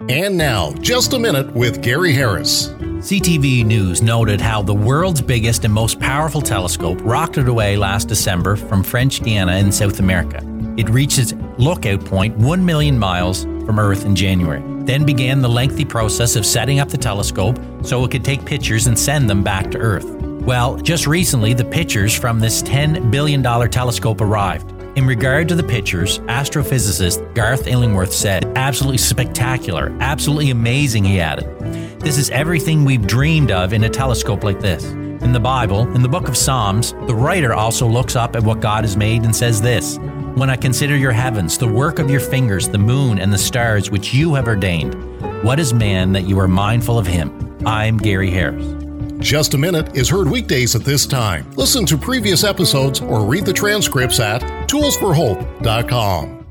And now, Just a Minute with Gary Harris. CTV News noted how the world's biggest and most powerful telescope rocketed away last December from French Guiana in South America. It reached its lookout point 1 million miles from Earth in January. Then began the lengthy process of setting up the telescope so it could take pictures and send them back to Earth. Well, just recently, the pictures from this $10 billion telescope arrived. In regard to the pictures, astrophysicist Garth Illingworth said, "Absolutely spectacular, absolutely amazing," he added. "This is everything we've dreamed of in a telescope like this." In the Bible, in the book of Psalms, the writer also looks up at what God has made and says this, "When I consider your heavens, the work of your fingers, the moon and the stars which you have ordained, what is man that you are mindful of him?" I'm Gary Harris. Just a Minute is heard weekdays at this time. Listen to previous episodes or read the transcripts at toolsforhope.com.